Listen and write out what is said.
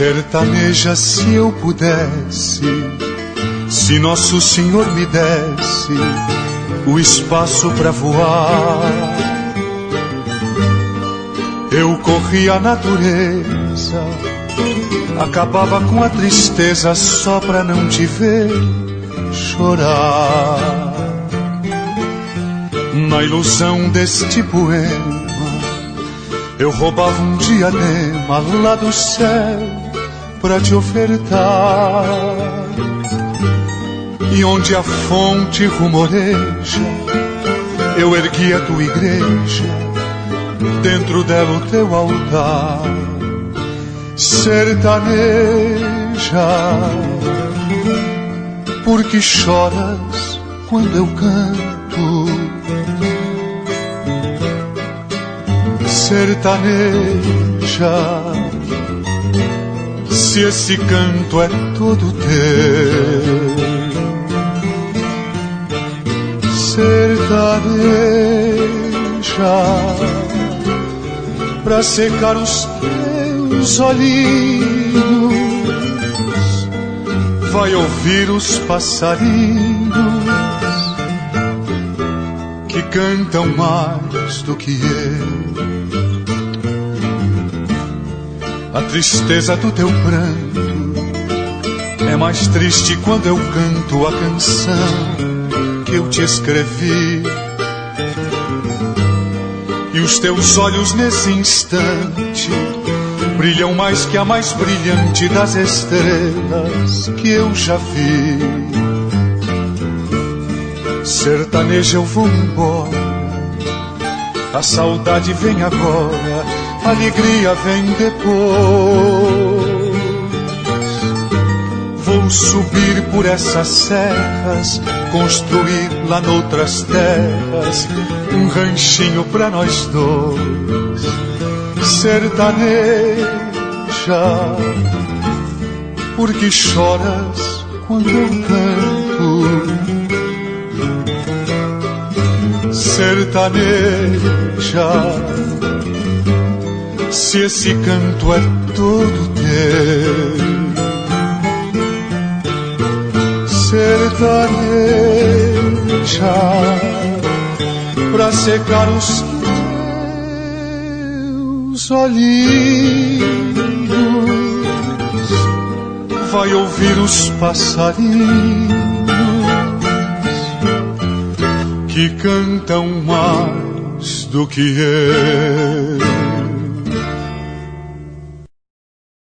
Sertaneja, se eu pudesse, se Nosso Senhor me desse o espaço pra voar, eu corria a natureza, acabava com a tristeza só pra não te ver chorar. Na ilusão deste poema, eu roubava um diadema lá do céu pra te ofertar. E onde a fonte rumoreja, eu ergui a tua igreja, dentro dela o teu altar. Sertaneja, porque choras quando eu canto. Sertaneja, se esse canto é todo teu. Sertaneja, pra secar os teus olhinhos, vai ouvir os passarinhos que cantam mais do que eu. A tristeza do teu pranto é mais triste quando eu canto a canção que eu te escrevi. E os teus olhos nesse instante brilham mais que a mais brilhante das estrelas que eu já vi. Sertaneja, eu vou embora, a saudade vem agora, a alegria vem depois. Vou subir por essas serras, construir lá noutras terras um ranchinho pra nós dois. Sertaneja, porque choras quando eu canto. Sertaneja, se esse canto é todo teu. Sertaneja, pra secar os teus olhinhos, vai ouvir os passarinhos que cantam mais do que eu.